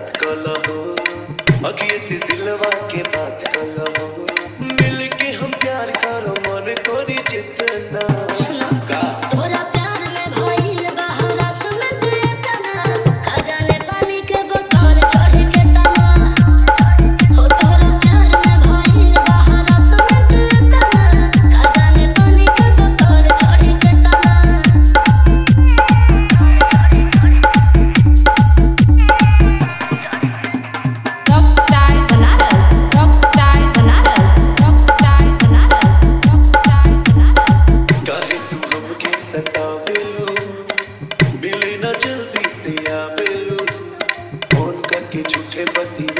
रात कला हो, अखिए से दिलवा के बात कला हो, मिल के हम प्यार करो मन करी जितना का तोरा प्यार में भइल बा हरासमेंट इतना, खजाने पानी के बोतल चढ़ के तना। हो तोरा प्यार में भइल बा हरासमेंट इतना, खजाने पानी के बोतल चढ़ के तना। Rockstar Banaras, Rockstar Banaras, Rockstar Banaras, Rockstar Banaras. काहे तू हमके सतावेलू, मिले ना जल्दी से आवेलू, फोन करके झूठे बतिया